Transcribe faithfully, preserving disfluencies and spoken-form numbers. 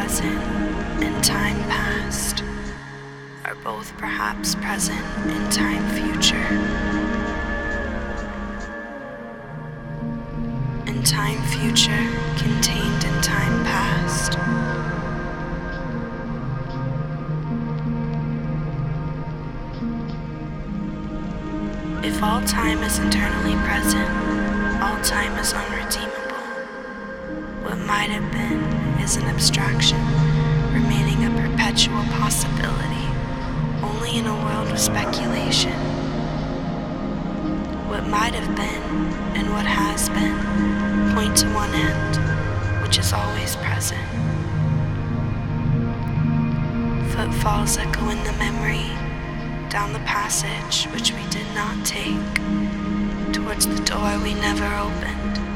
present and time past are both perhaps present in time future. And time future contained in time past. If all time is internally present, all time is unredeemable. What might have been is an abstraction, remaining a perpetual possibility, only in a world of speculation. What might have been and what has been point to one end, which is always present. Footfalls echo in the memory, down the passage which we did not take, towards the door we never opened.